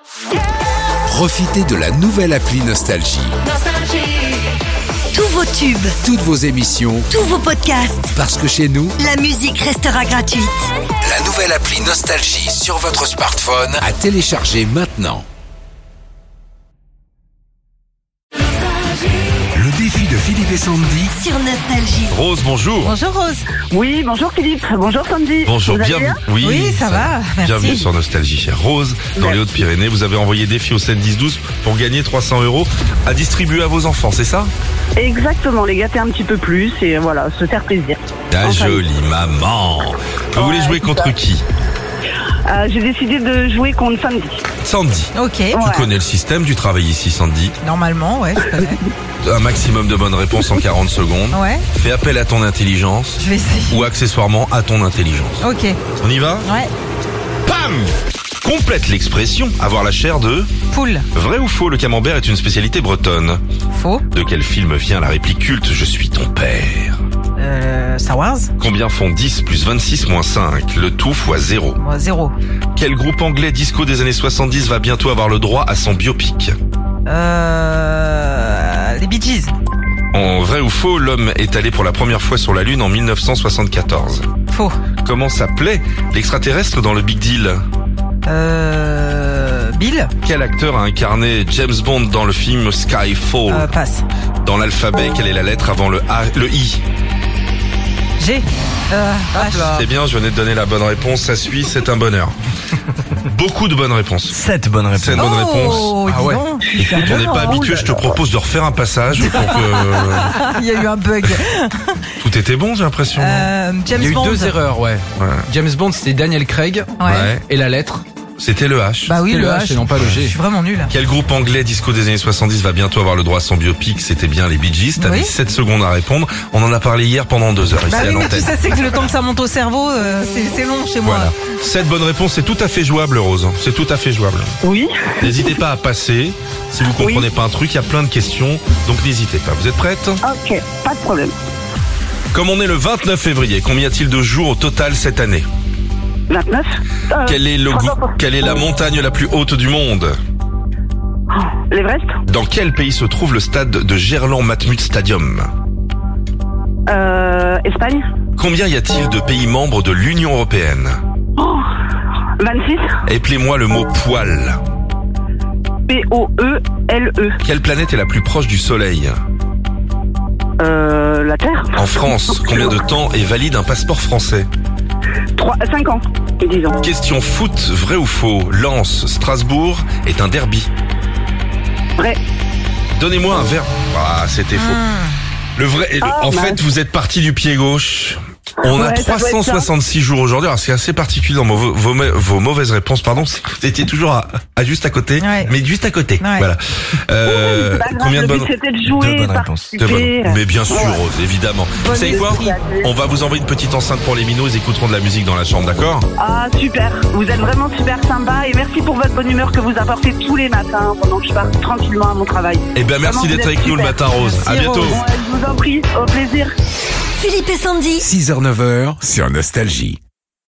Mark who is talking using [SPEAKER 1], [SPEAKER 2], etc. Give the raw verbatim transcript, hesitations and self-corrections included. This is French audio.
[SPEAKER 1] Profitez de la nouvelle appli Nostalgie.
[SPEAKER 2] Tous vos tubes,
[SPEAKER 1] Toutes vos émissions,
[SPEAKER 2] tous vos podcasts,
[SPEAKER 1] parce que chez nous,
[SPEAKER 2] la musique restera gratuite.
[SPEAKER 1] la nouvelle appli Nostalgie sur votre smartphone à télécharger maintenant. Le défi de Philippe et Sandy.
[SPEAKER 2] Sur Nostalgie.
[SPEAKER 3] Rose, bonjour.
[SPEAKER 4] Bonjour Rose.
[SPEAKER 5] Oui, bonjour Philippe, bonjour Sandy.
[SPEAKER 3] Bonjour,
[SPEAKER 5] Vous allez
[SPEAKER 3] bienvenue.
[SPEAKER 5] bien
[SPEAKER 3] Oui,
[SPEAKER 4] Oui, ça va, merci.
[SPEAKER 3] Bienvenue sur Nostalgie, chère Rose, dans
[SPEAKER 5] Merci.
[SPEAKER 3] les Hautes-Pyrénées. Vous avez envoyé défi au sept dix douze pour gagner trois cents euros à distribuer à vos enfants, c'est ça?
[SPEAKER 5] Exactement, les gâter un petit peu plus et voilà, se faire plaisir.
[SPEAKER 3] Ta
[SPEAKER 5] Enfin,
[SPEAKER 3] jolie maman. Vous voulez
[SPEAKER 5] Ouais,
[SPEAKER 3] jouer
[SPEAKER 5] c'est
[SPEAKER 3] contre
[SPEAKER 5] ça.
[SPEAKER 3] qui?
[SPEAKER 5] Euh, J'ai décidé de jouer contre Sandy.
[SPEAKER 3] Sandy.
[SPEAKER 4] Ok,
[SPEAKER 3] Tu
[SPEAKER 5] Ouais.
[SPEAKER 3] connais le système, tu travailles ici, Sandy.
[SPEAKER 4] normalement, ouais, je connais.
[SPEAKER 3] Un maximum de bonnes réponses en quarante secondes.
[SPEAKER 4] Ouais,
[SPEAKER 3] Fais appel à ton intelligence
[SPEAKER 4] je vais essayer.
[SPEAKER 3] ou accessoirement à ton intelligence.
[SPEAKER 4] Ok,
[SPEAKER 3] On y va?
[SPEAKER 4] ouais.
[SPEAKER 3] Pam! Complète l'expression avoir la chair de...
[SPEAKER 4] Poule.
[SPEAKER 3] Vrai ou faux, le camembert est une spécialité bretonne?
[SPEAKER 4] Faux.
[SPEAKER 3] De quel film vient la réplique culte « Je suis ton père »
[SPEAKER 4] Euh, Star Wars.
[SPEAKER 3] Combien font dix plus vingt-six moins cinq? Le tout fois zéro.
[SPEAKER 4] Moi, zéro.
[SPEAKER 3] Quel groupe anglais disco des années soixante-dix va bientôt avoir le droit à son biopic?
[SPEAKER 4] Euh, les Bee Gees.
[SPEAKER 3] En vrai ou faux, l'homme est allé pour la première fois sur la Lune en mille neuf cent soixante-quatorze.
[SPEAKER 4] Faux.
[SPEAKER 3] Comment s'appelait l'extraterrestre dans le Big Deal?
[SPEAKER 4] Euh, Bill.
[SPEAKER 3] Quel acteur a incarné James Bond dans le film Skyfall?
[SPEAKER 4] Euh, passe.
[SPEAKER 3] Dans l'alphabet, quelle est la lettre avant le A, le I?
[SPEAKER 4] G. Euh, H.
[SPEAKER 3] C'est bien, je venais de donner la bonne réponse, ça suit, c'est un bonheur. Beaucoup de bonnes réponses.
[SPEAKER 6] Sept bonnes réponses.
[SPEAKER 3] Sept bonnes réponses.
[SPEAKER 4] Oh,
[SPEAKER 6] Ah
[SPEAKER 4] dis
[SPEAKER 6] ouais.
[SPEAKER 4] donc.
[SPEAKER 3] Écoute, on n'est pas habitué, je te propose de refaire un passage pour que...
[SPEAKER 4] Il y a eu un bug.
[SPEAKER 3] Tout était bon, j'ai l'impression.
[SPEAKER 4] Euh, James
[SPEAKER 6] Il y a eu
[SPEAKER 4] Bond.
[SPEAKER 6] deux erreurs, ouais.
[SPEAKER 3] Ouais.
[SPEAKER 6] James Bond, c'était Daniel Craig.
[SPEAKER 4] Ouais.
[SPEAKER 3] Ouais.
[SPEAKER 6] Et la lettre,
[SPEAKER 3] C'était le H.
[SPEAKER 4] Bah oui,
[SPEAKER 6] c'était
[SPEAKER 4] le
[SPEAKER 6] le
[SPEAKER 4] H.
[SPEAKER 6] H et non pas le
[SPEAKER 4] Je
[SPEAKER 6] G.
[SPEAKER 4] suis vraiment nul.
[SPEAKER 3] Quel groupe anglais disco des années soixante-dix va bientôt avoir le droit à son biopic? C'était bien les Bee Gees. T'as
[SPEAKER 4] Oui.
[SPEAKER 3] mis sept secondes à répondre. On en a parlé hier pendant deux heures ici
[SPEAKER 4] Bah
[SPEAKER 3] à
[SPEAKER 4] oui, mais tu
[SPEAKER 3] l'antenne.
[SPEAKER 4] sais, c'est que le temps que ça monte au cerveau, euh, c'est c'est long chez moi.
[SPEAKER 3] Voilà. Sept bonnes réponses, c'est tout à fait jouable, Rose. C'est tout à fait jouable.
[SPEAKER 5] Oui,
[SPEAKER 3] N'hésitez pas à passer. Si vous comprenez pas un truc, il y a plein de questions. Donc n'hésitez pas. Vous êtes prêtes?
[SPEAKER 5] ok, pas de problème.
[SPEAKER 3] Comme on est le vingt-neuf février, combien y a-t-il de jours au total cette année?
[SPEAKER 5] vingt-neuf euh,
[SPEAKER 3] Quel est le
[SPEAKER 5] trois
[SPEAKER 3] go-
[SPEAKER 5] cent soixante.
[SPEAKER 3] Quelle est la montagne la plus haute du monde?
[SPEAKER 5] L'Everest
[SPEAKER 3] Dans quel pays se trouve le stade de Gerland-Matmut Stadium?
[SPEAKER 5] euh, Espagne
[SPEAKER 3] Combien y a-t-il de pays membres de l'Union européenne?
[SPEAKER 5] oh, vingt-six
[SPEAKER 3] Appelez-moi le mot poil.
[SPEAKER 5] P O E L E
[SPEAKER 3] Quelle planète est la plus proche du Soleil?
[SPEAKER 5] euh, La Terre
[SPEAKER 3] En France, combien de temps est valide un passeport français?
[SPEAKER 5] trois, cinq ans, disons.
[SPEAKER 3] Question foot, vrai ou faux? Lens, Strasbourg est un derby.
[SPEAKER 5] Vrai.
[SPEAKER 3] Donnez-moi un verbe. Ah, c'était faux. Le vrai, le-
[SPEAKER 5] Ah,
[SPEAKER 3] en
[SPEAKER 5] mince.
[SPEAKER 3] fait, vous êtes parti du pied gauche. On a
[SPEAKER 5] Ouais, ça doit être
[SPEAKER 3] trois cent soixante-six jours aujourd'hui. Alors, c'est assez particulier dans vos, vos, vos mauvaises réponses, pardon. c'est que Vous étiez toujours à, à juste à côté.
[SPEAKER 4] Ouais.
[SPEAKER 3] Mais juste à côté.
[SPEAKER 4] Ouais.
[SPEAKER 3] Voilà. Euh,
[SPEAKER 5] C'est pas grave,
[SPEAKER 3] combien de
[SPEAKER 5] le but,
[SPEAKER 3] bonnes
[SPEAKER 5] c'était de jouer,
[SPEAKER 6] Deux bonnes réponses.
[SPEAKER 3] de bonnes-
[SPEAKER 5] participer.
[SPEAKER 3] Mais bien sûr, Rose, évidemment.
[SPEAKER 4] Bon
[SPEAKER 3] Vous savez quoi?
[SPEAKER 4] esprit.
[SPEAKER 3] On va vous envoyer une petite enceinte pour les minots. Ils écouteront de la musique dans la chambre, d'accord?
[SPEAKER 5] Ah, super. Vous êtes vraiment super sympa et merci pour votre bonne humeur que vous apportez tous les matins pendant que je pars tranquillement à mon travail.
[SPEAKER 3] Eh bien, merci
[SPEAKER 5] Vraiment, vous
[SPEAKER 3] d'être
[SPEAKER 5] êtes
[SPEAKER 3] avec nous le
[SPEAKER 5] super.
[SPEAKER 3] matin, Rose. À
[SPEAKER 4] Merci,
[SPEAKER 3] bientôt.
[SPEAKER 4] Rose.
[SPEAKER 5] Ouais, je vous en prie, au plaisir.
[SPEAKER 2] Philippe et Sandy.
[SPEAKER 1] six heures neuf heures sur Nostalgie.